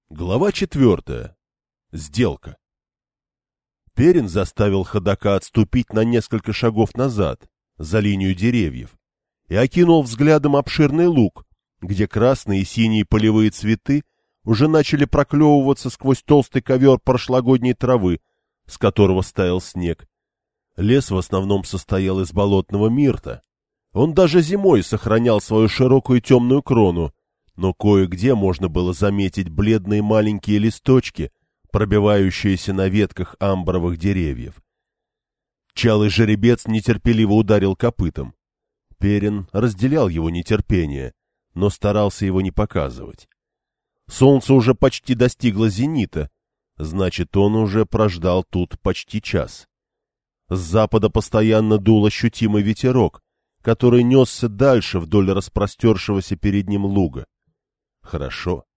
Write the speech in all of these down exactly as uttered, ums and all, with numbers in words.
Глава четвертая. Сделка. Перин заставил ходока отступить на несколько шагов назад, за линию деревьев, и окинул взглядом обширный луг, где красные и синие полевые цветы уже начали проклевываться сквозь толстый ковер прошлогодней травы, с которого стаял снег. Лес в основном состоял из болотного мирта. Он даже зимой сохранял свою широкую темную крону, но кое-где можно было заметить бледные маленькие листочки, пробивающиеся на ветках амбровых деревьев. Чалый жеребец нетерпеливо ударил копытом. Перин разделял его нетерпение, но старался его не показывать. Солнце уже почти достигло зенита, значит, он уже прождал тут почти час. С запада постоянно дул ощутимый ветерок, который несся дальше вдоль распростершегося перед ним луга. Хорошо.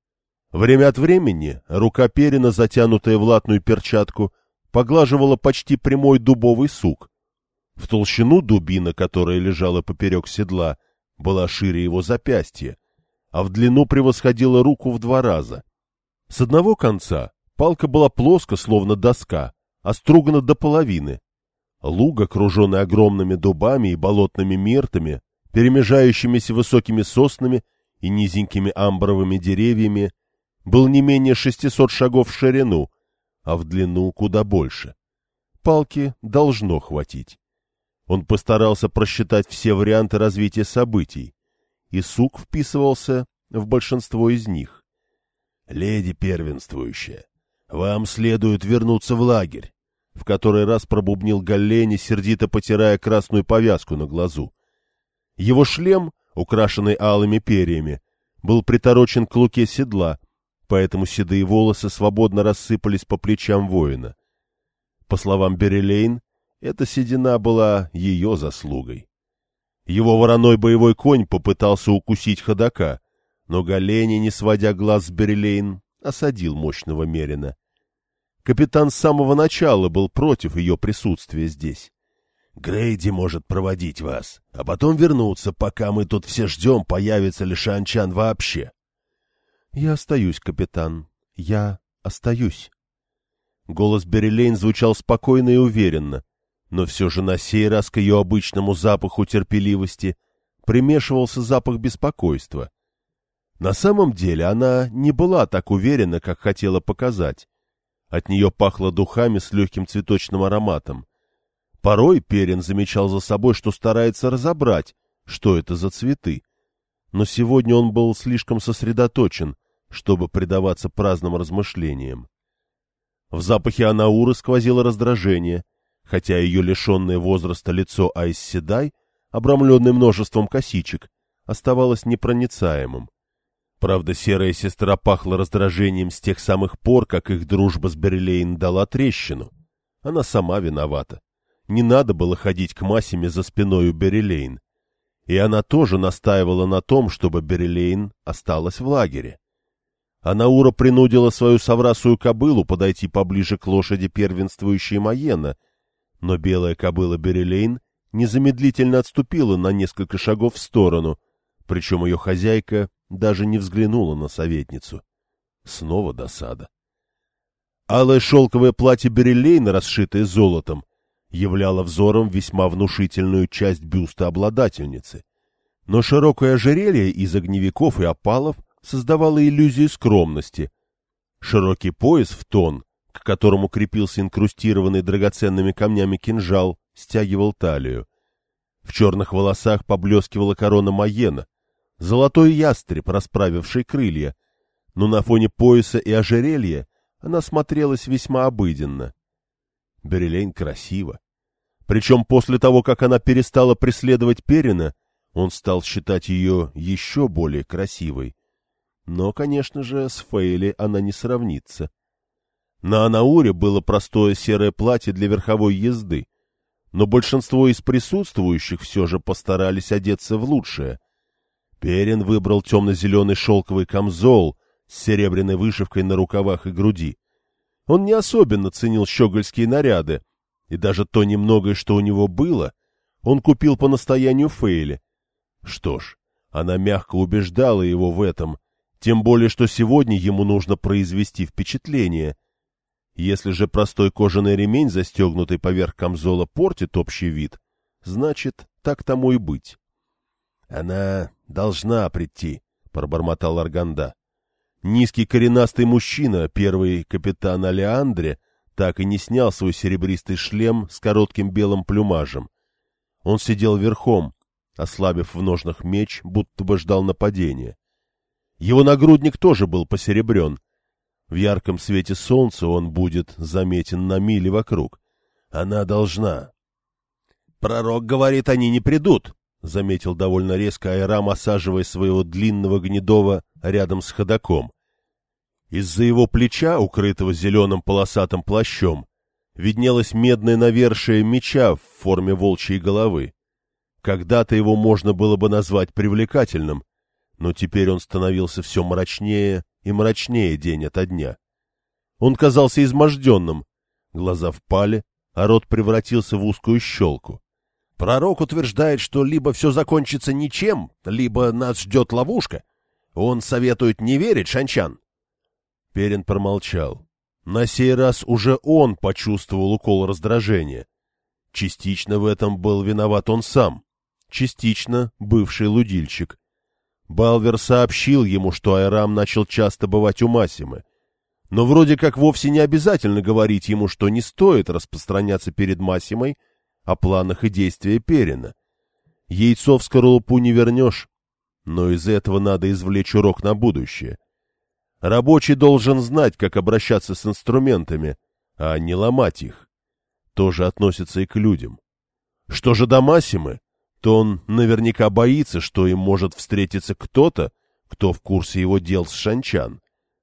Время от времени рука Перина, затянутая в латную перчатку, поглаживала почти прямой дубовый сук. В толщину дубина, которая лежала поперек седла, была шире его запястья, а в длину превосходила руку в два раза. С одного конца палка была плоска, словно доска, остругана до половины. Луг, окруженный огромными дубами и болотными миртами, перемежающимися высокими соснами и низенькими амбровыми деревьями, был не менее шестисот шагов в ширину, а в длину куда больше. Палки должно хватить. Он постарался просчитать все варианты развития событий, и сук вписывался в большинство из них. — Леди первенствующая, вам следует вернуться в лагерь, — в который раз пробубнил Галлени, сердито потирая красную повязку на глазу. Его шлем, украшенный алыми перьями, был приторочен к луке седла, поэтому седые волосы свободно рассыпались по плечам воина. По словам Берелейн, эта седина была ее заслугой. Его вороной боевой конь попытался укусить ходока, но Галлени, не сводя глаз с Берелейн, осадил мощного мерина. Капитан с самого начала был против ее присутствия здесь. Грейди может проводить вас, а потом вернуться, пока мы тут все ждем, появится ли Шанчан вообще. — Я остаюсь, капитан. Я остаюсь. Голос Берелейн звучал спокойно и уверенно, но все же на сей раз к ее обычному запаху терпеливости примешивался запах беспокойства. На самом деле она не была так уверена, как хотела показать. От нее пахло духами с легким цветочным ароматом. Порой Перин замечал за собой, что старается разобрать, что это за цветы. Но сегодня он был слишком сосредоточен, чтобы предаваться праздным размышлениям. В запахе Анауры сквозило раздражение, хотя ее лишенное возраста лицо Айс Седай, обрамленное множеством косичек, оставалось непроницаемым. Правда, серая сестра пахла раздражением с тех самых пор, как их дружба с Берелейн дала трещину. Она сама виновата. Не надо было ходить к Масиме за спиной у Берелейн. И она тоже настаивала на том, чтобы Берелейн осталась в лагере. Анаура принудила свою соврасую кобылу подойти поближе к лошади первенствующей Маена, но белая кобыла Берелейн незамедлительно отступила на несколько шагов в сторону, причем ее хозяйка даже не взглянула на советницу. Снова досада. Алое шелковое платье Берелейн, расшитое золотом, являло взором весьма внушительную часть бюста обладательницы. Но широкое ожерелье из огневиков и опалов создавало иллюзию скромности. Широкий пояс в тон, к которому крепился инкрустированный драгоценными камнями кинжал, стягивал талию. В черных волосах поблескивала корона Маена, золотой ястреб, расправивший крылья, но на фоне пояса и ожерелья она смотрелась весьма обыденно. Берелейн красива. Причем после того, как она перестала преследовать Перина, он стал считать ее еще более красивой. Но, конечно же, с Фейли она не сравнится. На Анауре было простое серое платье для верховой езды, но большинство из присутствующих все же постарались одеться в лучшее. Перин выбрал темно-зеленый шелковый камзол с серебряной вышивкой на рукавах и груди. Он не особенно ценил щегольские наряды, и даже то немногое, что у него было, он купил по настоянию Фейли. Что ж, она мягко убеждала его в этом, Тем более, что сегодня ему нужно произвести впечатление. Если же простой кожаный ремень, застегнутый поверх камзола, портит общий вид, значит, так тому и быть. — Она должна прийти, — пробормотал Арганда. Низкий коренастый мужчина, первый капитан Алеандре, так и не снял свой серебристый шлем с коротким белым плюмажем. Он сидел верхом, ослабив в ножнах меч, будто бы ждал нападения. Его нагрудник тоже был посеребрен. В ярком свете солнца он будет заметен на мили вокруг. Она должна. — Пророк говорит, они не придут, — заметил довольно резко Айрам, осаживая своего длинного гнедого рядом с ходоком. Из-за его плеча, укрытого зеленым полосатым плащом, виднелось медное навершие меча в форме волчьей головы. Когда-то его можно было бы назвать привлекательным, но теперь он становился все мрачнее и мрачнее день ото дня. Он казался изможденным, глаза впали, а рот превратился в узкую щелку. Пророк утверждает, что либо все закончится ничем, либо нас ждет ловушка. Он советует не верить, Шанчан. Перин промолчал. На сей раз уже он почувствовал укол раздражения. Частично в этом был виноват он сам, частично бывший лудильщик. Балвер сообщил ему, что Айрам начал часто бывать у Массимы. Но вроде как вовсе не обязательно говорить ему, что не стоит распространяться перед Массимой о планах и действиях Перина. Яйцо в скорлупу не вернешь, но из этого надо извлечь урок на будущее. Рабочий должен знать, как обращаться с инструментами, а не ломать их. То же относится и к людям. Что же до Массимы, то он наверняка боится, что им может встретиться кто-то, кто в курсе его дел с Шанчан.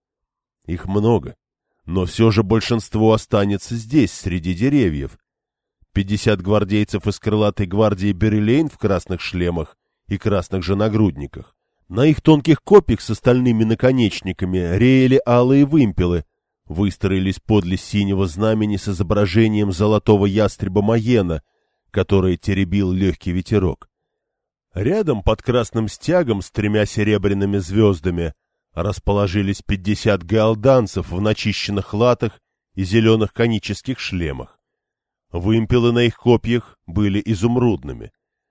Их много, но все же большинство останется здесь, среди деревьев. Пятьдесят гвардейцев из крылатой гвардии Берилейн в красных шлемах и красных же нагрудниках. На их тонких копьях с остальными наконечниками реяли алые вымпелы, выстроились подле синего знамени с изображением золотого ястреба Маена, который теребил легкий ветерок. Рядом под красным стягом с тремя серебряными звездами расположились пятьдесят гаалданцев в начищенных латах и зеленых конических шлемах. Вымпелы на их копьях были изумрудными.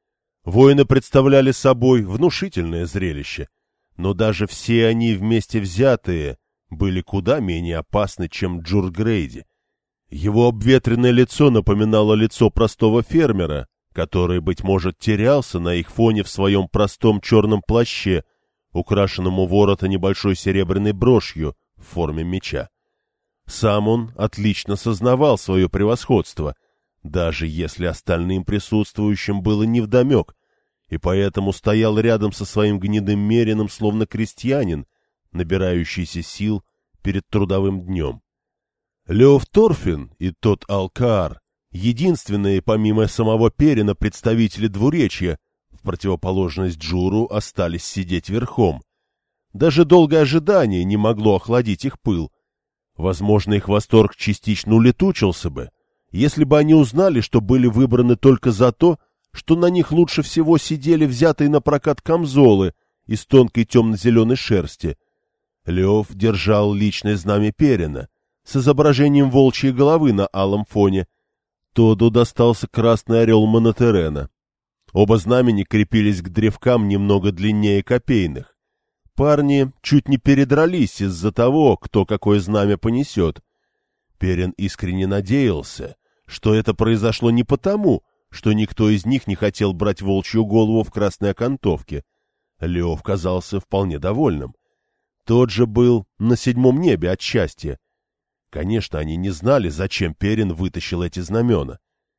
Воины представляли собой внушительное зрелище, но даже все они вместе взятые были куда менее опасны, чем Джургрейди. Его обветренное лицо напоминало лицо простого фермера, который, быть может, терялся на их фоне в своем простом черном плаще, украшенном у ворота небольшой серебряной брошью в форме меча. Сам он отлично сознавал свое превосходство, даже если остальным присутствующим было невдомек, и поэтому стоял рядом со своим гнедым мерином, словно крестьянин, набирающийся сил перед трудовым днем. Леов Торфин и тот Алкаар — единственные, помимо самого Перина, представители двуречья, в противоположность Джуру, остались сидеть верхом. Даже долгое ожидание не могло охладить их пыл. Возможно, их восторг частично улетучился бы, если бы они узнали, что были выбраны только за то, что на них лучше всего сидели взятые на прокат камзолы из тонкой темно-зеленой шерсти. Леов держал личное знамя Перина с изображением волчьей головы на алом фоне. Тоду достался красный орел Монотерена. Оба знамени крепились к древкам немного длиннее копейных. Парни чуть не передрались из-за того, кто какое знамя понесет. Перин искренне надеялся, что это произошло не потому, что никто из них не хотел брать волчью голову в красной окантовке. Леов казался вполне довольным. Тот же был на седьмом небе от счастья. Конечно, они не знали, зачем Перин вытащил эти знамена.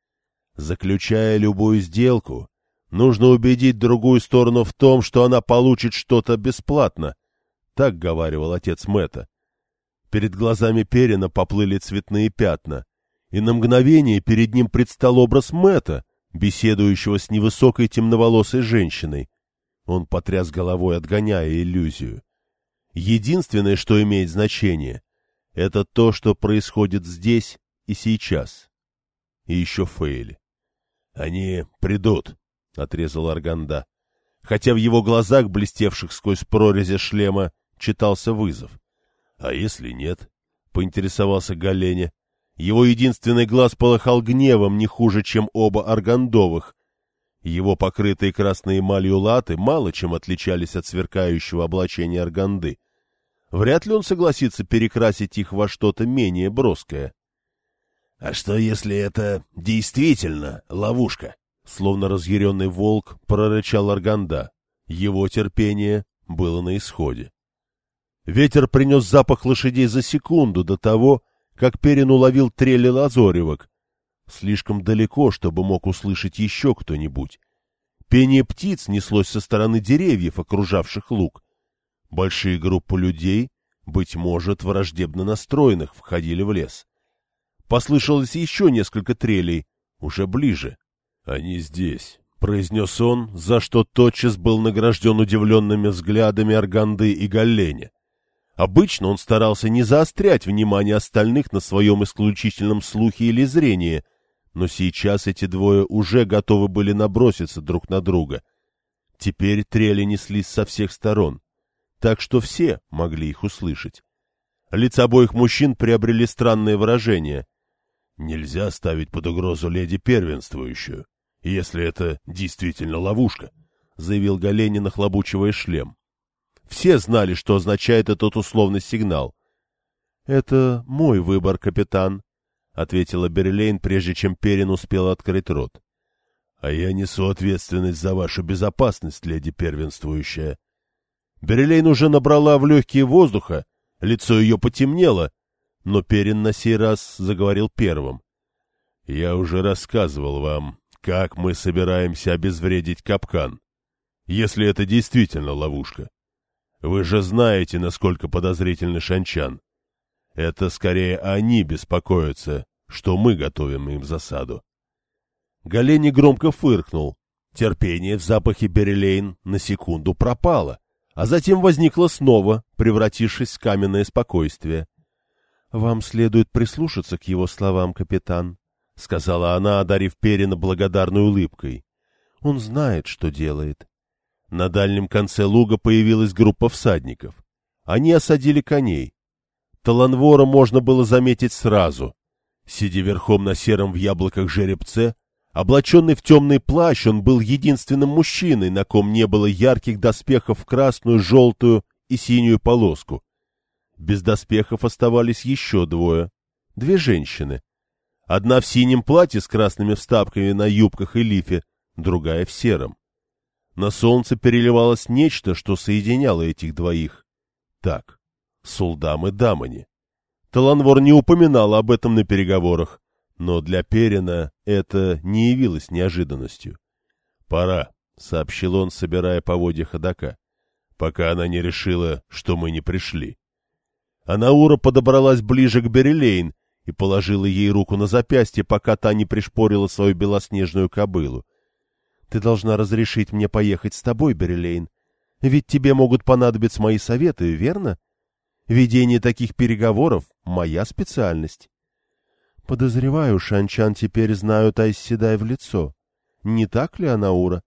Заключая любую сделку, нужно убедить другую сторону в том, что она получит что-то бесплатно, — так говаривал отец Мэтта. Перед глазами Перина поплыли цветные пятна, и на мгновение перед ним предстал образ Мэтта, беседующего с невысокой темноволосой женщиной. Он потряс головой, отгоняя иллюзию. Единственное, что имеет значение, — это то, что происходит здесь и сейчас. И еще Фейли. — Они придут, — отрезал Арганда. Хотя в его глазах, блестевших сквозь прорези шлема, читался вызов. — А если нет? — поинтересовался Галене. Его единственный глаз полыхал гневом не хуже, чем оба Аргандовых. Его покрытые красной эмалью латы мало чем отличались от сверкающего облачения Арганды. Вряд ли он согласится перекрасить их во что-то менее броское. — А что, если это действительно ловушка? — словно разъяренный волк прорычал Арганда. Его терпение было на исходе. Ветер принес запах лошадей за секунду до того, как Перин уловил трели лазоревок. Слишком далеко, чтобы мог услышать еще кто-нибудь. Пение птиц неслось со стороны деревьев, окружавших луг. Большие группы людей, быть может, враждебно настроенных, входили в лес. Послышалось еще несколько трелей, уже ближе. — Они здесь, — произнес он, за что тотчас был награжден удивленными взглядами Арганды и Галлене. Обычно он старался не заострять внимание остальных на своем исключительном слухе или зрении, но сейчас эти двое уже готовы были наброситься друг на друга. Теперь трели неслись со всех сторон, так что все могли их услышать. Лица обоих мужчин приобрели странное выражение. «Нельзя ставить под угрозу леди первенствующую, если это действительно ловушка», — заявил Галене, нахлобучивая шлем. Все знали, что означает этот условный сигнал. — Это мой выбор, капитан, — ответила Берлейн, прежде чем Перин успел открыть рот. — А я несу ответственность за вашу безопасность, леди первенствующая. Берлейн уже набрала в легкие воздуха, лицо ее потемнело, но Перин на сей раз заговорил первым. — Я уже рассказывал вам, как мы собираемся обезвредить капкан, если это действительно ловушка. Вы же знаете, насколько подозрительный Шанчан. Это скорее они беспокоятся, что мы готовим им засаду. Галене громко фыркнул. Терпение в запахе Берелейн на секунду пропало, а затем возникло снова, превратившись в каменное спокойствие. — Вам следует прислушаться к его словам, капитан, — сказала она, одарив Перина благодарной улыбкой. — Он знает, что делает. На дальнем конце луга появилась группа всадников. Они осадили коней. Таланвора можно было заметить сразу. Сидя верхом на сером в яблоках жеребце, облаченный в темный плащ, он был единственным мужчиной, на ком не было ярких доспехов в красную, желтую и синюю полоску. Без доспехов оставались еще двое. Две женщины. Одна в синем платье с красными вставками на юбках и лифе, другая в сером. На солнце переливалось нечто, что соединяло этих двоих. Так, Сулдам и Дамани. Таланвор не упоминал об этом на переговорах, но для Перина это не явилось неожиданностью. — Пора, — сообщил он, собирая поводья ходока, — пока она не решила, что мы не пришли. Анаура подобралась ближе к Берелейн и положила ей руку на запястье, пока та не пришпорила свою белоснежную кобылу. Ты должна разрешить мне поехать с тобой, Берелейн. Ведь тебе могут понадобиться мои советы, верно? Ведение таких переговоров — моя специальность. Подозреваю, Шанчан теперь знают Айсседай в лицо. Не так ли, Анаура?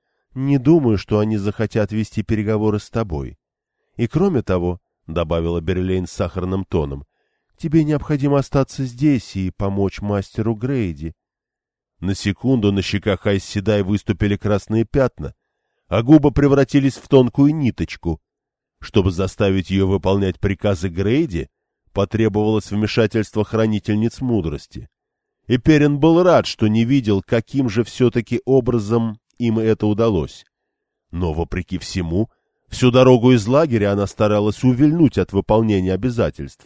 Не думаю, что они захотят вести переговоры с тобой. И кроме того, — добавила Берелейн с сахарным тоном, — тебе необходимо остаться здесь и помочь мастеру Грейди. На секунду на щеках Айсседай выступили красные пятна, а губы превратились в тонкую ниточку. Чтобы заставить ее выполнять приказы Грейди, потребовалось вмешательство хранительниц мудрости. И Перин был рад, что не видел, каким же все-таки образом им это удалось. Но, вопреки всему, всю дорогу из лагеря она старалась увильнуть от выполнения обязательств.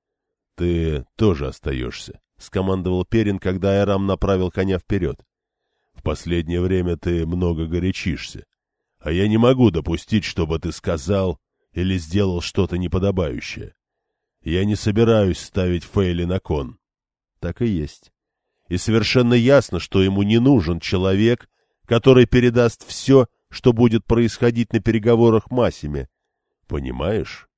— Ты тоже остаешься, — скомандовал Перин, когда Айрам направил коня вперед. — В последнее время ты много горячишься, а я не могу допустить, чтобы ты сказал или сделал что-то неподобающее. Я не собираюсь ставить Фейли на кон. Так и есть. И совершенно ясно, что ему не нужен человек, который передаст все, что будет происходить на переговорах Масиме. Понимаешь?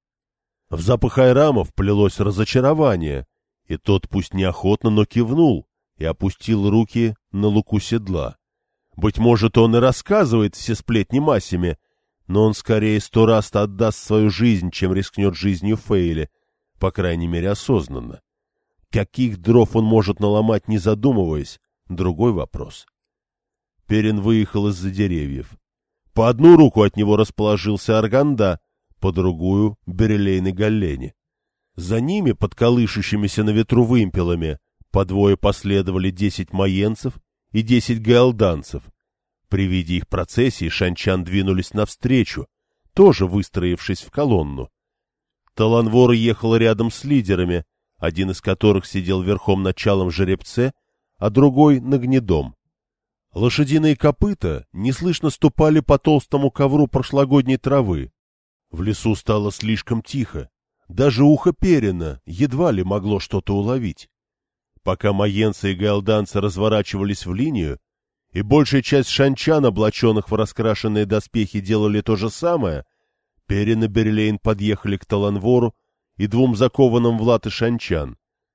В запах Айрама вплелось разочарование, и тот пусть неохотно, но кивнул и опустил руки на луку седла. Быть может, он и рассказывает все сплетни Масиме, но он скорее сто раз отдаст свою жизнь, чем рискнет жизнью Фейли, по крайней мере осознанно. Каких дров он может наломать, не задумываясь, другой вопрос. Перин выехал из-за деревьев. По одну руку от него расположился Арганда, по другую — Берелейн и Галлени. За ними, под колышущимися на ветру вымпелами, по двое последовали десять маенцев и десять гаэлданцев. При виде их процессии шанчан двинулись навстречу, тоже выстроившись в колонну. Таланвор ехал рядом с лидерами, один из которых сидел верхом на чалом жеребце, а другой — на гнедом. Лошадиные копыта неслышно ступали по толстому ковру прошлогодней травы. В лесу стало слишком тихо, даже ухо Перина едва ли могло что-то уловить. Пока маенцы и гаэлданцы разворачивались в линию, и большая часть шанчан, облаченных в раскрашенные доспехи, делали то же самое, Перин и Берелейн подъехали к Таланвору и двум закованным в латы шанчан.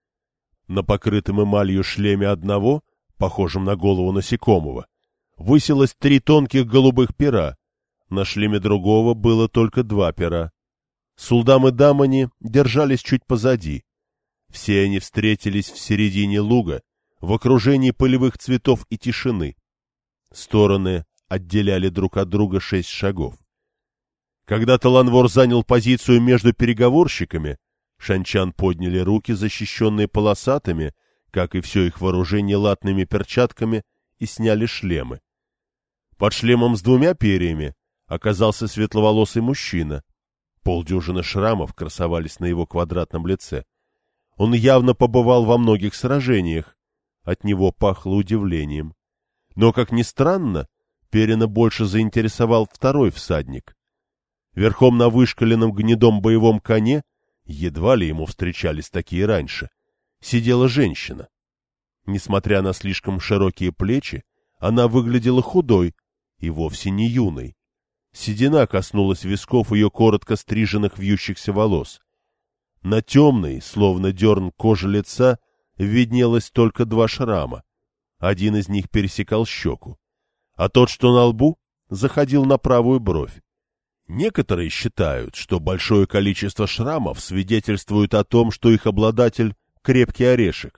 На покрытом эмалью шлеме одного, похожем на голову насекомого, высилось три тонких голубых пера, на шлеме другого было только два пера. Сулдам и Дамани держались чуть позади. Все они встретились в середине луга, в окружении полевых цветов и тишины. Стороны отделяли друг от друга шесть шагов. Когда Таланвор занял позицию между переговорщиками, шанчан подняли руки, защищенные полосатыми, как и все их вооружение, латными перчатками, и сняли шлемы. Под шлемом с двумя перьями оказался светловолосый мужчина. Полдюжины шрамов красовались на его квадратном лице. Он явно побывал во многих сражениях. От него пахло удивлением. Но, как ни странно, Перина больше заинтересовал второй всадник. Верхом на вышкаленном гнедом боевом коне, едва ли ему встречались такие раньше, сидела женщина. Несмотря на слишком широкие плечи, она выглядела худой и вовсе не юной. Седина коснулась висков ее коротко стриженных вьющихся волос. На темной, словно дерн кожи лица, виднелось только два шрама. Один из них пересекал щеку, а тот, что на лбу, заходил на правую бровь. Некоторые считают, что большое количество шрамов свидетельствует о том, что их обладатель — крепкий орешек.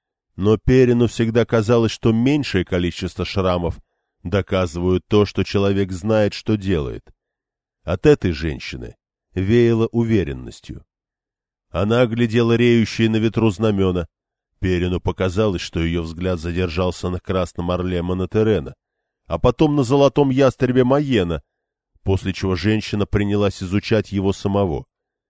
Но Перину всегда казалось, что меньшее количество шрамов доказывают то, что человек знает, что делает. От этой женщины веяло уверенностью. Она оглядела реющие на ветру знамена. Перину показалось, что ее взгляд задержался на красном орле Монотерена, а потом на золотом ястребе Маена, после чего женщина принялась изучать его самого.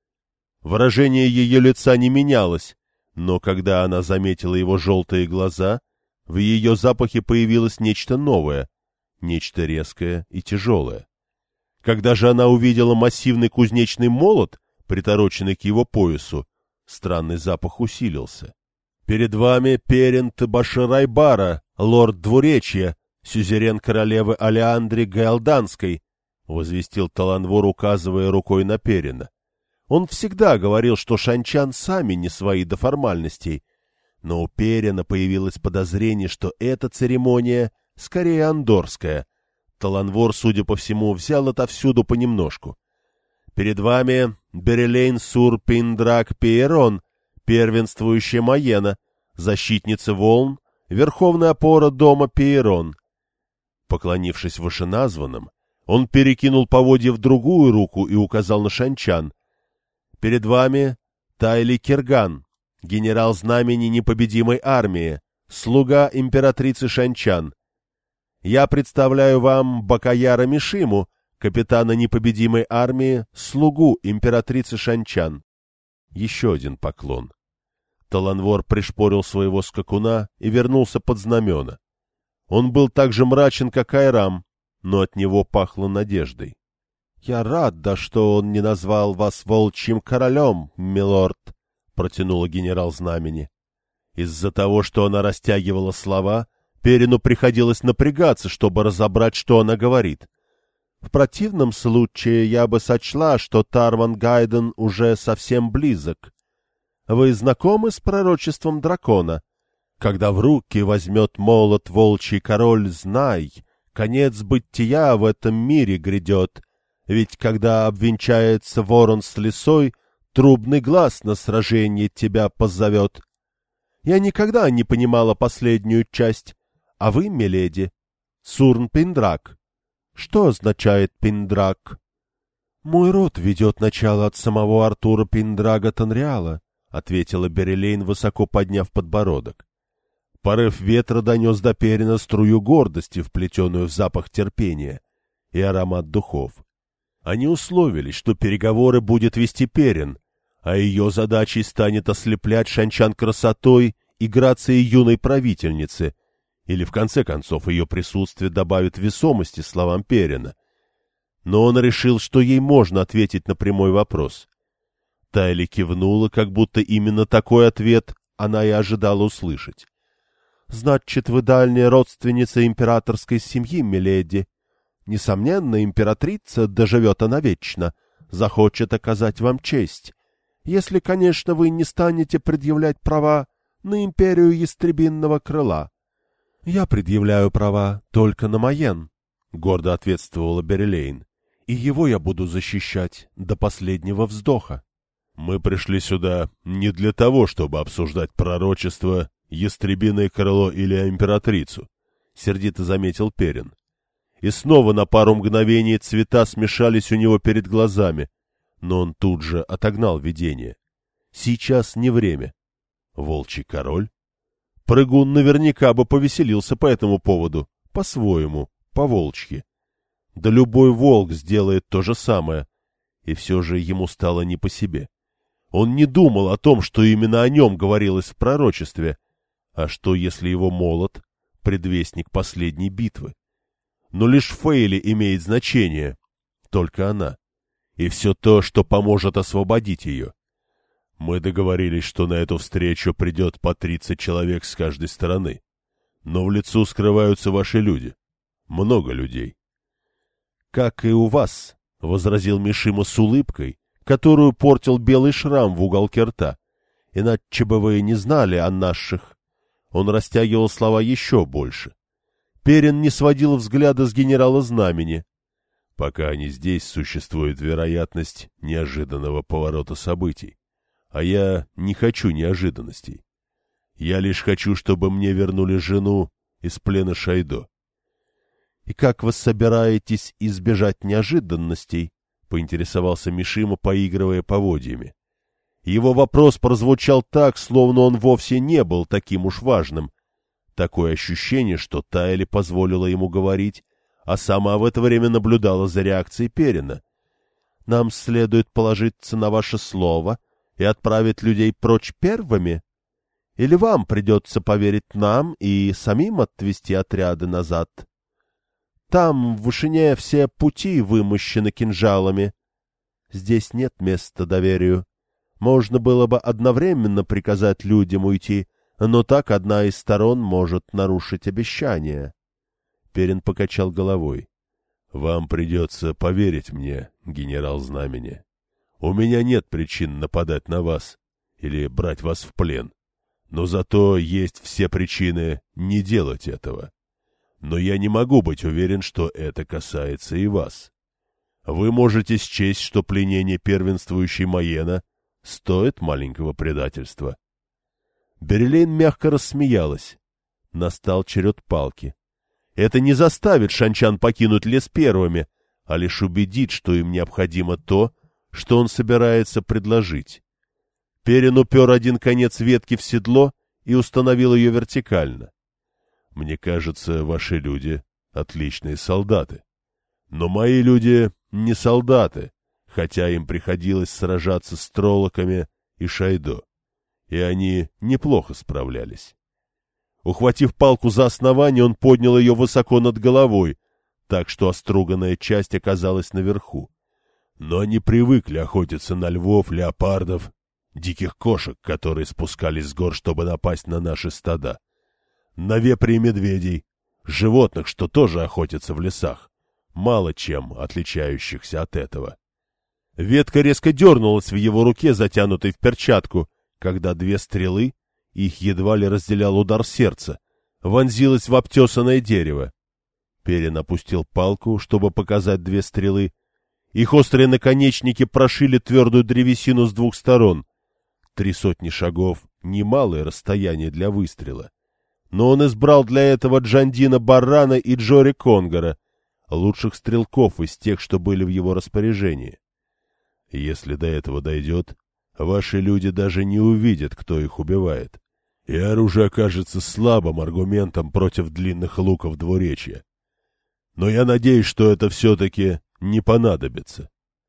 Выражение ее лица не менялось, но когда она заметила его желтые глаза, в ее запахе появилось нечто новое, нечто резкое и тяжелое. Когда же она увидела массивный кузнечный молот, притороченный к его поясу, странный запах усилился. «Перед вами Перент Баширайбара, лорд Двуречья, сюзерен королевы Алеандри Гаэлданской», — возвестил Таланвор, указывая рукой на Перина. Он всегда говорил, что шанчан сами не свои до формальностей, но у Перина появилось подозрение, что эта церемония скорее андорская. Таланвор, судя по всему, взял отовсюду понемножку. «Перед вами Берелейн Сур Пиндрак Пиерон, первенствующая Маена, защитница волн, верховная опора дома Пиерон». Поклонившись вышеназванным, он перекинул поводья в другую руку и указал на шанчан. «Перед вами Тайли Кирган, генерал знамени непобедимой армии, слуга императрицы Шанчан. Я представляю вам Бакаяра Мишиму, капитана непобедимой армии, слугу императрицы Шанчан». Еще один поклон. Таланвор пришпорил своего скакуна и вернулся под знамена. Он был так же мрачен, как Айрам, но от него пахло надеждой. — Я рад, да что он не назвал вас волчьим королем, милорд, — протянула генерал знамени. Из-за того, что она растягивала слова, Перину приходилось напрягаться, чтобы разобрать, что она говорит. В противном случае я бы сочла, что Тарван Гайден уже совсем близок. Вы знакомы с пророчеством дракона? Когда в руки возьмет молот волчий король, знай, конец бытия в этом мире грядет. Ведь когда обвенчается ворон с лисой, трубный глаз на сражение тебя позовет. Я никогда не понимала последнюю часть, а вы, миледи, Сурн Пендрак. Что означает Пендрак? Мой род ведет начало от самого Артура Пендрага Танриала, ответила Берелейн, высоко подняв подбородок. Порыв ветра донес до Перина струю гордости, вплетенную в запах терпения и аромат духов. Они условились, что переговоры будет вести Перин, а ее задачей станет ослеплять Шанчан красотой и грацией юной правительницы, или в конце концов ее присутствие добавит весомости словам Перина. Но он решил, что ей можно ответить на прямой вопрос. Тайли кивнула, как будто именно такой ответ она и ожидала услышать. — Значит, вы дальняя родственница императорской семьи, миледи. Несомненно, императрица, доживет она вечно, захочет оказать вам честь, если, конечно, вы не станете предъявлять права на империю ястребинного крыла. — Я предъявляю права только на Майен, — гордо ответствовала Берелейн, — и его я буду защищать до последнего вздоха. — Мы пришли сюда не для того, чтобы обсуждать пророчество, ястребиное крыло или императрицу, — сердито заметил Перин. И снова на пару мгновений цвета смешались у него перед глазами, но он тут же отогнал видение. Сейчас не время. Волчий король? Прыгун наверняка бы повеселился по этому поводу, по-своему, по-волчьи. Да любой волк сделает то же самое, и все же ему стало не по себе. Он не думал о том, что именно о нем говорилось в пророчестве, а что, если его молот — предвестник последней битвы? Но лишь Фейли имеет значение, только она, и все то, что поможет освободить ее. Мы договорились, что на эту встречу придет по тридцать человек с каждой стороны, но в лесу скрываются ваши люди, много людей. — Как и у вас, — возразил Мишима с улыбкой, которую портил белый шрам в уголке рта, — иначе бы вы не знали о наших. Он растягивал слова еще больше. Перин не сводил взгляда с генерала Знамени. Пока они здесь, существует вероятность неожиданного поворота событий. А я не хочу неожиданностей. Я лишь хочу, чтобы мне вернули жену из плена Шайдо. — И как вы собираетесь избежать неожиданностей? — поинтересовался Мишима, поигрывая поводьями. Его вопрос прозвучал так, словно он вовсе не был таким уж важным. Такое ощущение, что Тайли позволила ему говорить, а сама в это время наблюдала за реакцией Перина. — Нам следует положиться на ваше слово и отправить людей прочь первыми? Или вам придется поверить нам и самим отвести отряды назад? Там, в вышине, все пути вымощены кинжалами. Здесь нет места доверию. Можно было бы одновременно приказать людям уйти, но так одна из сторон может нарушить обещание. Перин покачал головой. — Вам придется поверить мне, генерал Знамени. У меня нет причин нападать на вас или брать вас в плен, но зато есть все причины не делать этого. Но я не могу быть уверен, что это касается и вас. Вы можете счесть, что пленение первенствующей Майена стоит маленького предательства. Берелейн мягко рассмеялась. Настал черед палки. Это не заставит шанчан покинуть лес первыми, а лишь убедит, что им необходимо то, что он собирается предложить. Перин упер один конец ветки в седло и установил ее вертикально. Мне кажется, ваши люди — отличные солдаты. Но мои люди не солдаты, хотя им приходилось сражаться с троллоками и Шайдо. И они неплохо справлялись. Ухватив палку за основание, он поднял ее высоко над головой, так что оструганная часть оказалась наверху. Но они привыкли охотиться на львов, леопардов, диких кошек, которые спускались с гор, чтобы напасть на наши стада, на вепрей и медведей, животных, что тоже охотятся в лесах, мало чем отличающихся от этого. Ветка резко дернулась в его руке, затянутой в перчатку, когда две стрелы, их едва ли разделял удар сердца, вонзилась в обтесанное дерево. Перин опустил палку, чтобы показать две стрелы, Их острые наконечники прошили твердую древесину с двух сторон. Три сотни шагов — немалое расстояние для выстрела. Но он избрал для этого Джандина Баррана и Джори Конгора, лучших стрелков из тех, что были в его распоряжении. Если до этого дойдет, ваши люди даже не увидят, кто их убивает, и оружие окажется слабым аргументом против длинных луков двуречья. Но я надеюсь, что это все-таки не понадобится.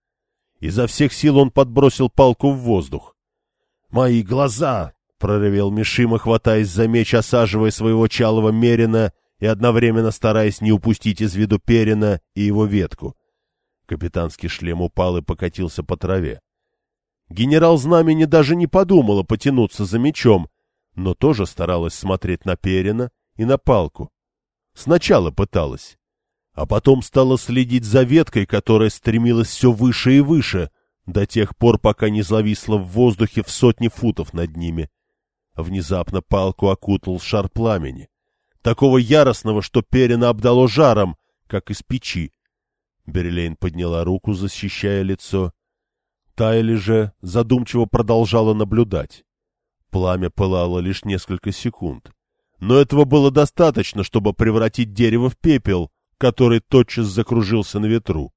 Изо всех сил он подбросил палку в воздух. «Мои глаза!» — проревел Мишима, хватаясь за меч, осаживая своего чалого мерина и одновременно стараясь не упустить из виду Перина и его ветку. Капитанский шлем упал и покатился по траве. Генерал Знамени даже не подумала потянуться за мечом, но тоже старалась смотреть на Перина и на палку. Сначала пыталась, а потом стала следить за веткой, которая стремилась все выше и выше, до тех пор, пока не зависла в воздухе в сотни футов над ними. Внезапно палку окутал шар пламени, такого яростного, что Перина обдало жаром, как из печи. Берлейн подняла руку, защищая лицо. Тайли же задумчиво продолжала наблюдать. Пламя пылало лишь несколько секунд, но этого было достаточно, чтобы превратить дерево в пепел, который тотчас закружился на ветру.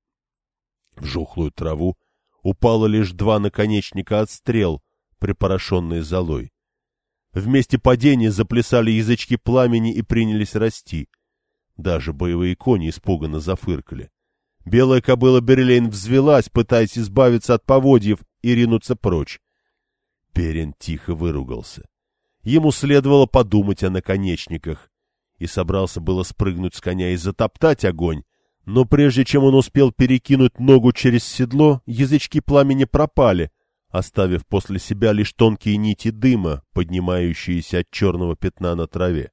В жухлую траву упало лишь два наконечника от стрел, припорошенные золой. В месте падения заплясали язычки пламени и принялись расти. Даже боевые кони испуганно зафыркали. Белая кобыла Берлейн взвелась, пытаясь избавиться от поводьев и ринуться прочь. Перин тихо выругался. Ему следовало подумать о наконечниках, и собрался было спрыгнуть с коня и затоптать огонь, но прежде чем он успел перекинуть ногу через седло, язычки пламени пропали, оставив после себя лишь тонкие нити дыма, поднимающиеся от черного пятна на траве.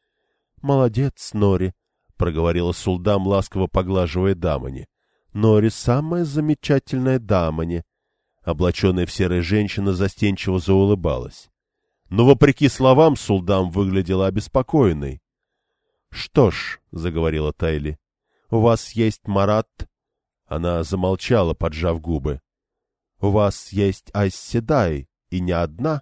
— Молодец, Нори, — проговорила Сулдам, ласково поглаживая Дамани. — Нори — самая замечательная Дамани. Облаченная в серое женщина застенчиво заулыбалась. Но, вопреки словам, Сулдам выглядела обеспокоенной. — Что ж, — заговорила Тайли, — у вас есть Марат. Она замолчала, поджав губы. — У вас есть Айсседай, и не одна.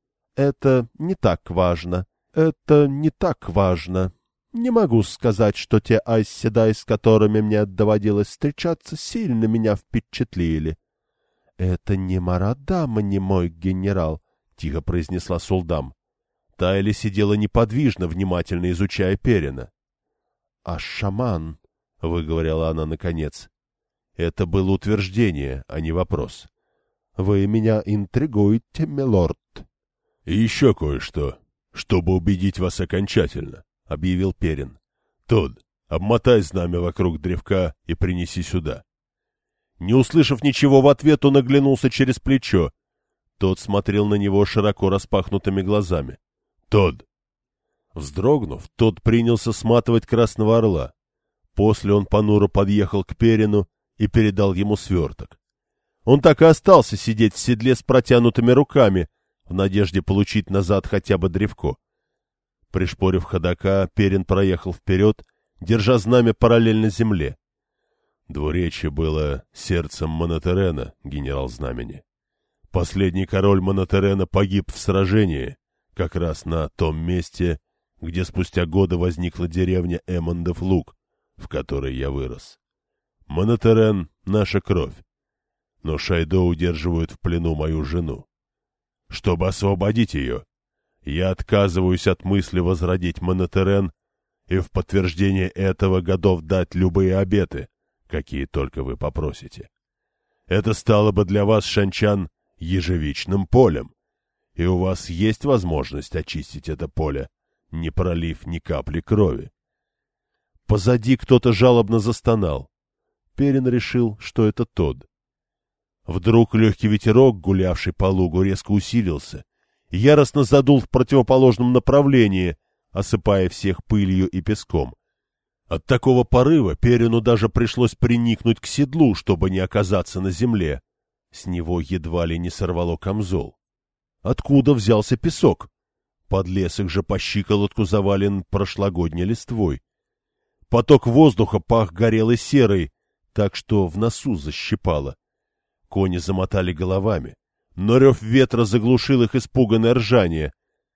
Это не так важно. Это не так важно. Не могу сказать, что те Айсседай, с которыми мне доводилось встречаться, сильно меня впечатлили. — Это не Марат Дамани, мой генерал, — тихо произнесла Сулдам. Тайли сидела неподвижно, внимательно изучая Перина. — А шаман, — выговорила она наконец. Это было утверждение, а не вопрос. — Вы меня интригуете, милорд. — И еще кое-что, чтобы убедить вас окончательно, — объявил Перин. — Тодд, обмотай знамя вокруг древка и принеси сюда. Не услышав ничего в ответ, он оглянулся через плечо. Тот смотрел на него широко распахнутыми глазами. — Тодд! Вздрогнув, тот принялся сматывать Красного Орла. После он понуро подъехал к Перину и передал ему сверток. Он так и остался сидеть в седле с протянутыми руками, в надежде получить назад хотя бы древко. Пришпорив ходока, Перин проехал вперед, держа знамя параллельно земле. Двуречье было сердцем Монотерена, генерал Знамени. Последний король Монотерена погиб в сражении, как раз на том месте, где спустя годы возникла деревня Эммондов Луг, в которой я вырос. Монотерен — наша кровь, но Шайдо удерживают в плену мою жену. Чтобы освободить ее, я отказываюсь от мысли возродить Монотерен и в подтверждение этого готов дать любые обеты, какие только вы попросите. Это стало бы для вас, шанчан, ежевичным полем, и у вас есть возможность очистить это поле, не пролив ни капли крови. Позади кто-то жалобно застонал. Перин решил, что это Тодд. Вдруг легкий ветерок, гулявший по лугу, резко усилился и яростно задул в противоположном направлении, осыпая всех пылью и песком. От такого порыва Перину даже пришлось приникнуть к седлу, чтобы не оказаться на земле. С него едва ли не сорвало камзол. Откуда взялся песок? Подлесок же по щиколотку завален прошлогодней листвой. Поток воздуха пах горелой серой, так что в носу защипало. Кони замотали головами, но рев ветра заглушил их испуганное ржание.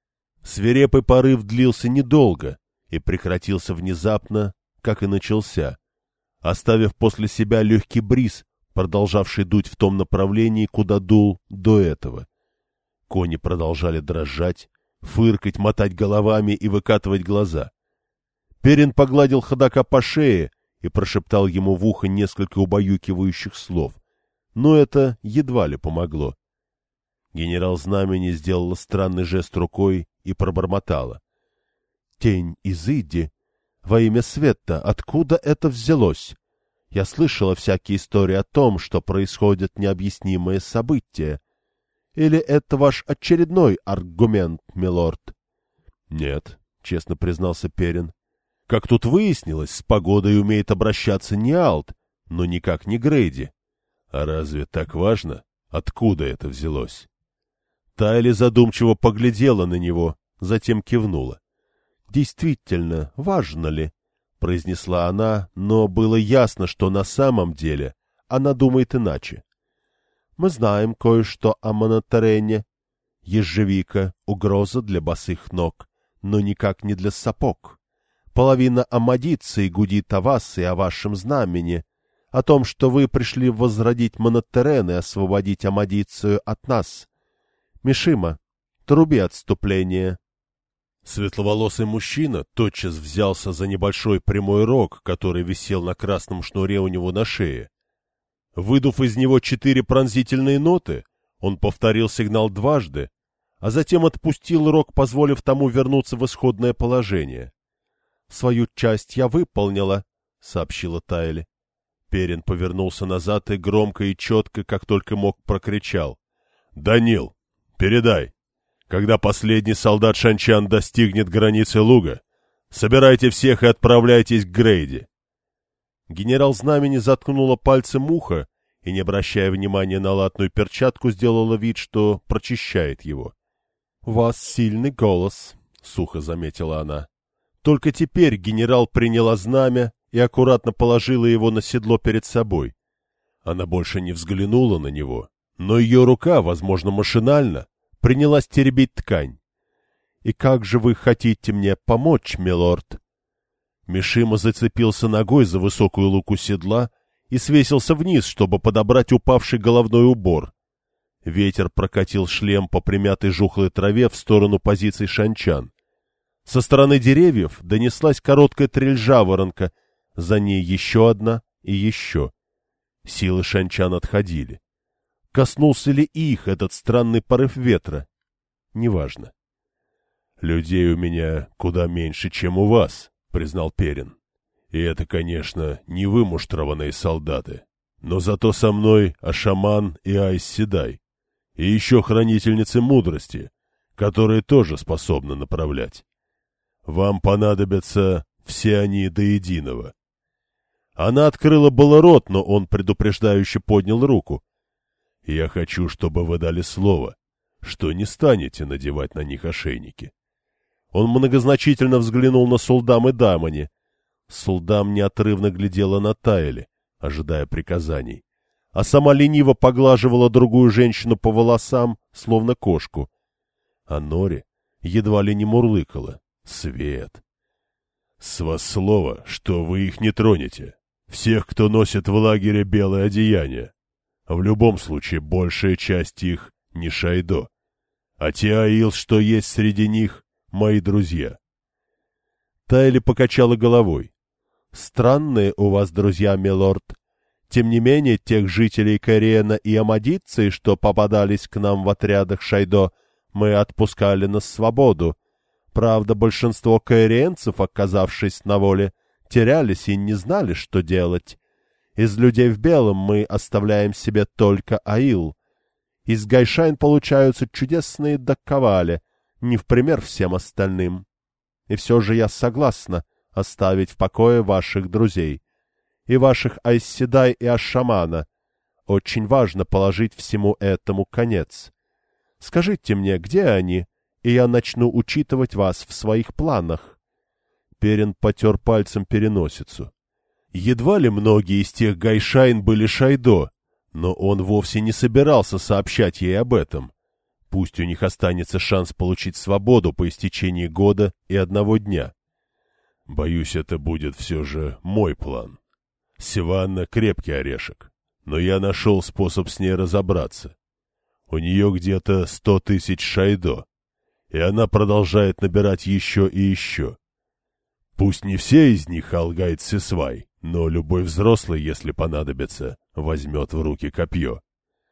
Свирепый порыв длился недолго и прекратился внезапно, как и начался, оставив после себя легкий бриз, продолжавший дуть в том направлении, куда дул до этого. Кони продолжали дрожать, фыркать, мотать головами и выкатывать глаза. Перин погладил ходока по шее и прошептал ему в ухо несколько убаюкивающих слов, но это едва ли помогло. Генерал Знамени сделала странный жест рукой и пробормотала: «Тень, изыди! Во имя света, откуда это взялось? Я слышала всякие истории о том, что происходят необъяснимые события. Или это ваш очередной аргумент, милорд?» «Нет», — честно признался Перин. «Как тут выяснилось, с погодой умеет обращаться не Алт, но никак не Грейди. А разве так важно, откуда это взялось?» Тайли задумчиво поглядела на него, затем кивнула. «Действительно, важно ли?» — произнесла она, но было ясно, что на самом деле она думает иначе. «Мы знаем кое-что о Монотерене. Ежевика — угроза для босых ног, но никак не для сапог. Половина Амадиции гудит о вас и о вашем знамени, о том, что вы пришли возродить Монотерен и освободить Амадицию от нас. Мишима, труби отступление». Светловолосый мужчина тотчас взялся за небольшой прямой рог, который висел на красном шнуре у него на шее. Выдув из него четыре пронзительные ноты, он повторил сигнал дважды, а затем отпустил рог, позволив тому вернуться в исходное положение. «Свою часть я выполнила», — сообщила Тайли. Перин повернулся назад и громко и четко, как только мог, прокричал: «Данил, передай! Когда последний солдат Шанчан достигнет границы луга, собирайте всех и отправляйтесь к Грейди». Генерал Знамени заткнула пальцем ухо и, не обращая внимания на латную перчатку, сделала вид, что прочищает его. — У вас сильный голос, — сухо заметила она. Только теперь генерал приняла знамя и аккуратно положила его на седло перед собой. Она больше не взглянула на него, но ее рука, возможно, машинально, принялась теребить ткань. — И как же вы хотите мне помочь, милорд? Мишима зацепился ногой за высокую луку седла и свесился вниз, чтобы подобрать упавший головной убор. Ветер прокатил шлем по примятой жухлой траве в сторону позиций шанчан. Со стороны деревьев донеслась короткая трель жаворонка, за ней еще одна и еще. Силы шанчан отходили. Коснулся ли их этот странный порыв ветра? Неважно. — Людей у меня куда меньше, чем у вас, — признал Перин. — И это, конечно, не вымуштрованные солдаты. Но зато со мной Ашаман и Айс Седай. И еще хранительницы мудрости, которые тоже способны направлять. Вам понадобятся все они до единого. Она открыла было рот, но он предупреждающе поднял руку. Я хочу, чтобы вы дали слово, что не станете надевать на них ошейники. Он многозначительно взглянул на Сулдам и Дамани. Сулдам неотрывно глядела на Тайли, ожидая приказаний, а сама лениво поглаживала другую женщину по волосам, словно кошку. А Нори едва ли не мурлыкала. Свет! С вас слово, что вы их не тронете. Всех, кто носит в лагере белое одеяние. В любом случае, большая часть их не Шайдо. А те Аил, что есть среди них, мои друзья. Тайли покачала головой. Странные у вас друзья, милорд. Тем не менее, тех жителей Кориена и Амадиции, что попадались к нам в отрядах Шайдо, мы отпускали на свободу. Правда, большинство кориенцев, оказавшись на воле, терялись и не знали, что делать. Из людей в белом мы оставляем себе только Аил. Из Гайшайн получаются чудесные даккавали, не в пример всем остальным. И все же я согласна оставить в покое ваших друзей. И ваших Айсседай и Ашамана. Очень важно положить всему этому конец. Скажите мне, где они, и я начну учитывать вас в своих планах. Перин потер пальцем переносицу. Едва ли многие из тех гайшайн были Шайдо, но он вовсе не собирался сообщать ей об этом. Пусть у них останется шанс получить свободу по истечении года и одного дня. Боюсь, это будет все же мой план. Сиванна — крепкий орешек, но я нашел способ с ней разобраться. У нее где-то сто тысяч Шайдо, и она продолжает набирать еще и еще. Пусть не все из них Алгайт Сесвай, но любой взрослый, если понадобится, возьмет в руки копье.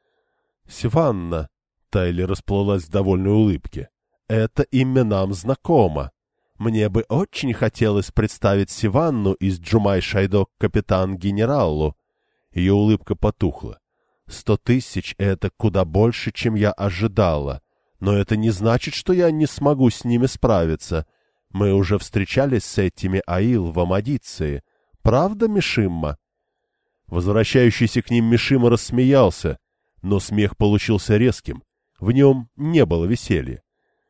Сиванна, Тайли расплылась в довольной улыбке, это имя нам знакомо. Мне бы очень хотелось представить Сиванну из Джумай Шайдо к капитан-генералу. Ее улыбка потухла. Сто тысяч — это куда больше, чем я ожидала. Но это не значит, что я не смогу с ними справиться. Мы уже встречались с этими Аил в Амадиции. Правда, Мишимма? Возвращающийся к ним Мишима рассмеялся, но смех получился резким. В нем не было веселья.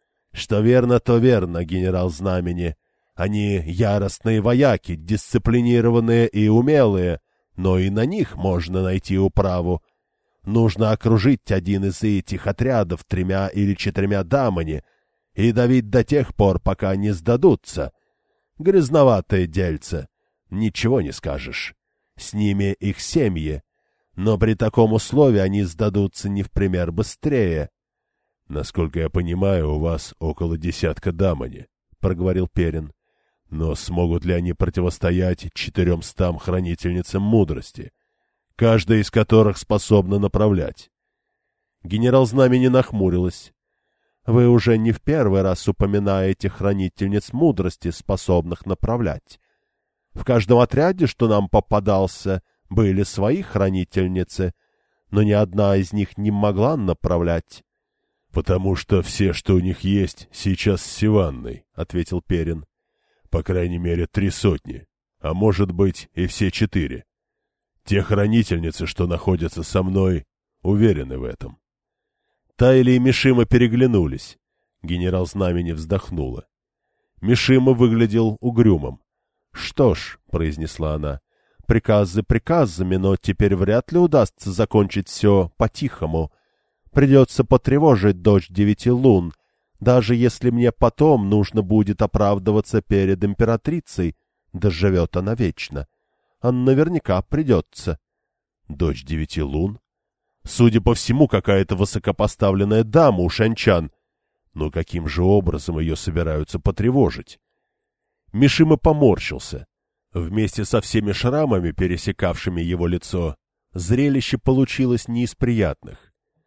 Что верно, то верно, генерал Знамени. Они яростные вояки, дисциплинированные и умелые, но и на них можно найти управу. Нужно окружить один из этих отрядов тремя или четырьмя дамани и давить до тех пор, пока не сдадутся. Грязноватое дельце, ничего не скажешь. С ними их семьи, но при таком условии они сдадутся не в пример быстрее. — Насколько я понимаю, у вас около десятка дамани, — проговорил Перин. — Но смогут ли они противостоять четыремстам хранительницам мудрости, каждая из которых способна направлять? Генерал Знамени нахмурилась. — Вы уже не в первый раз упоминаете хранительниц мудрости, способных направлять. В каждом отряде, что нам попадался, были свои хранительницы, но ни одна из них не могла направлять. — Потому что все, что у них есть, сейчас с Сиванной, — ответил Перин. — По крайней мере, три сотни, а может быть и все четыре. Те хранительницы, что находятся со мной, уверены в этом. Тайли и Мишима переглянулись. Генерал Знамени вздохнула. Мишима выглядел угрюмым. — Что ж, — произнесла она, — приказы приказами, но теперь вряд ли удастся закончить все по-тихому. Придется потревожить дочь девяти лун, даже если мне потом нужно будет оправдываться перед императрицей, да живет она вечно. А наверняка придется. Дочь девяти лун? Судя по всему, какая-то высокопоставленная дама у шанчан. Но каким же образом ее собираются потревожить? Мишима поморщился. Вместе со всеми шрамами, пересекавшими его лицо, зрелище получилось не из приятных.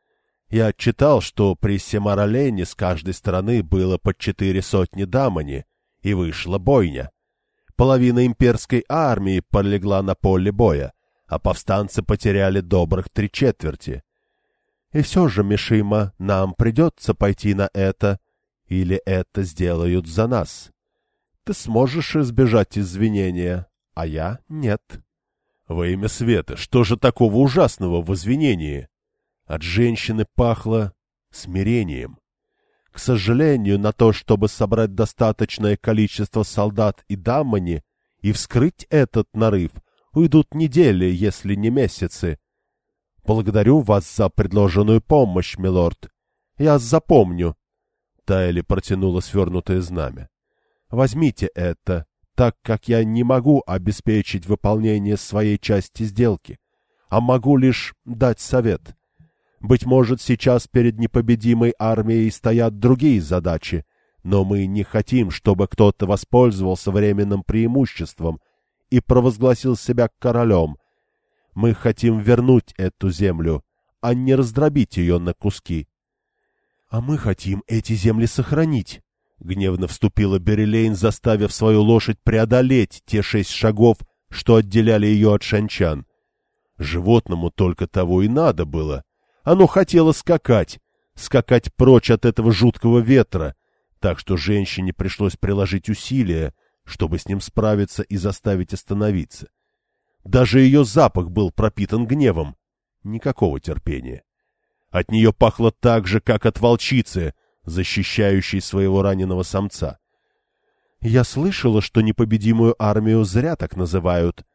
Я читал, что при Семаралене с каждой стороны было по четыре сотни дамани, и вышла бойня. Половина имперской армии полегла на поле боя, а повстанцы потеряли добрых три четверти. И все же, Мишима, нам придется пойти на это, или это сделают за нас. Ты сможешь избежать извинения, а я нет. Во имя света, что же такого ужасного в извинении? От женщины пахло смирением. К сожалению, на то, чтобы собрать достаточное количество солдат и дамани и вскрыть этот нарыв, уйдут недели, если не месяцы. Благодарю вас за предложенную помощь, милорд. Я запомню. Тайли протянула свернутое знамя. Возьмите это, так как я не могу обеспечить выполнение своей части сделки, а могу лишь дать совет. Быть может, сейчас перед непобедимой армией стоят другие задачи, но мы не хотим, чтобы кто-то воспользовался временным преимуществом и провозгласил себя королем. Мы хотим вернуть эту землю, а не раздробить ее на куски. — А мы хотим эти земли сохранить, — гневно вступила Берелейн, заставив свою лошадь преодолеть те шесть шагов, что отделяли ее от шанчан. Животному только того и надо было. Оно хотело скакать, скакать прочь от этого жуткого ветра, так что женщине пришлось приложить усилия, чтобы с ним справиться и заставить остановиться. Даже ее запах был пропитан гневом. Никакого терпения. От нее пахло так же, как от волчицы, защищающей своего раненого самца. Я слышала, что непобедимую армию зря так называют.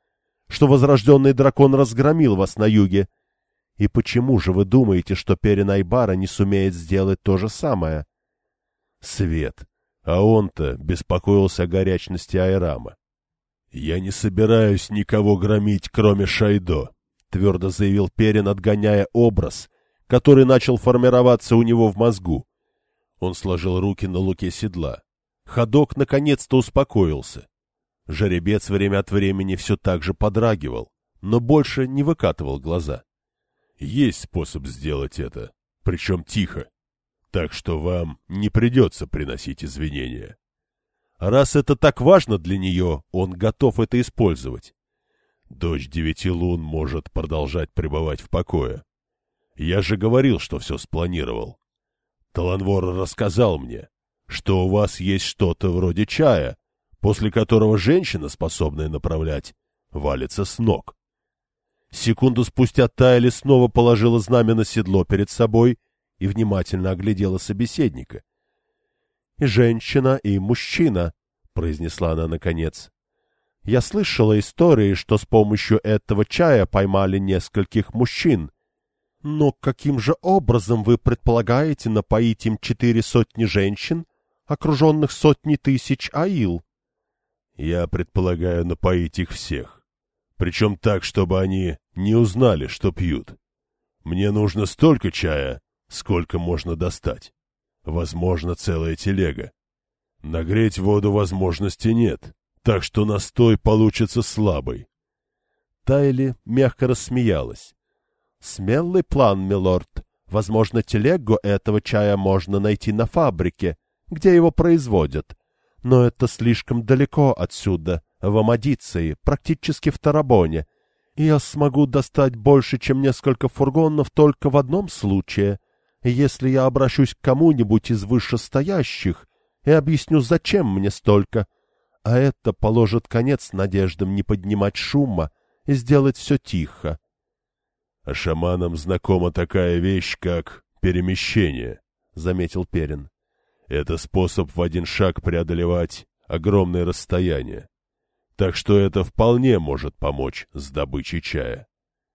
что возрожденный дракон разгромил вас на юге. И почему же вы думаете, что Перин Айбара не сумеет сделать то же самое? Свет. А он-то беспокоился о горячности Айрама. «Я не собираюсь никого громить, кроме Шайдо», — твердо заявил Перин, отгоняя образ, который начал формироваться у него в мозгу. Он сложил руки на луке седла. Ходок наконец-то успокоился. Жеребец время от времени все так же подрагивал, но больше не выкатывал глаза. «Есть способ сделать это, причем тихо, так что вам не придется приносить извинения. Раз это так важно для нее, он готов это использовать. Дочь девяти лун может продолжать пребывать в покое. Я же говорил, что все спланировал. Таланвор рассказал мне, что у вас есть что-то вроде чая, после которого женщина, способная направлять, валится с ног». Секунду спустя Тайли снова положила знамя на седло перед собой и внимательно оглядела собеседника. «И женщина, и мужчина», — произнесла она наконец. «Я слышала истории, что с помощью этого чая поймали нескольких мужчин. Но каким же образом вы предполагаете напоить им четыре сотни женщин, окруженных сотней тысяч аил?» «Я предполагаю напоить их всех. Причем так, чтобы они не узнали, что пьют. Мне нужно столько чая, сколько можно достать. Возможно, целая телега. Нагреть воду возможности нет, так что настой получится слабый». Тайли мягко рассмеялась. «Смелый план, милорд. Возможно, телегу этого чая можно найти на фабрике, где его производят. Но это слишком далеко отсюда, в Амадиции, практически в Тарабоне. И я смогу достать больше, чем несколько фургонов только в одном случае, если я обращусь к кому-нибудь из вышестоящих и объясню, зачем мне столько. А это положит конец надеждам не поднимать шума и сделать все тихо». «А шаманам знакома такая вещь, как перемещение», — заметил Перин. «Это способ в один шаг преодолевать огромное расстояние. Так что это вполне может помочь с добычей чая».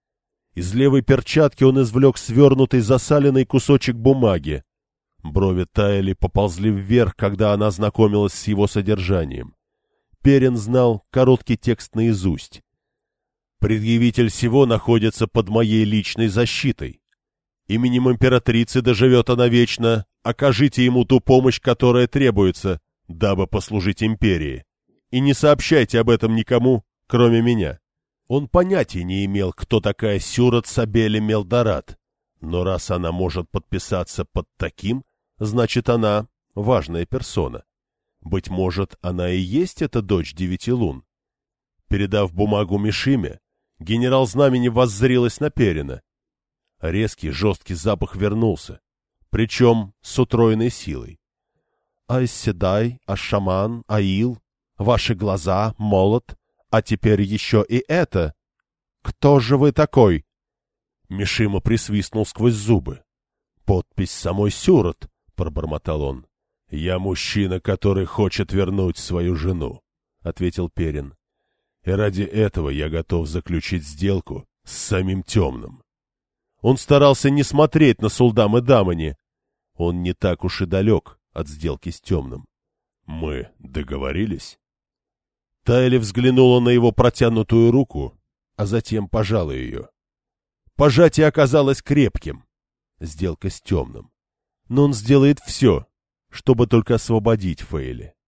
Из левой перчатки он извлек свернутый засаленный кусочек бумаги. Брови Тайли поползли вверх, когда она ознакомилась с его содержанием. Перин знал короткий текст наизусть. «Предъявитель сего находится под моей личной защитой. Именем императрицы доживет она вечно, окажите ему ту помощь, которая требуется, дабы послужить империи. И не сообщайте об этом никому, кроме меня». Он понятия не имел, кто такая Сюрат Сабели Мелдорат, но раз она может подписаться под таким, значит, она важная персона. Быть может, она и есть эта дочь девяти лун. Передав бумагу Мишиме, генерал Знамени воззрилась на Перина. Резкий жесткий запах вернулся, причем с утроенной силой. «Айседай, Ашаман, Аил, ваши глаза, молот, а теперь еще и это. Кто же вы такой?» Мишима присвистнул сквозь зубы. «Подпись самой Сюрат», — пробормотал он. «Я мужчина, который хочет вернуть свою жену», — ответил Перин. «И ради этого я готов заключить сделку с самим темным». Он старался не смотреть на Сулдам и Дамани. Он не так уж и далек от сделки с темным. «Мы договорились?» Тайли взглянула на его протянутую руку, а затем пожала ее. Пожатие оказалось крепким. Сделка с темным. Но он сделает все, чтобы только освободить Фейли.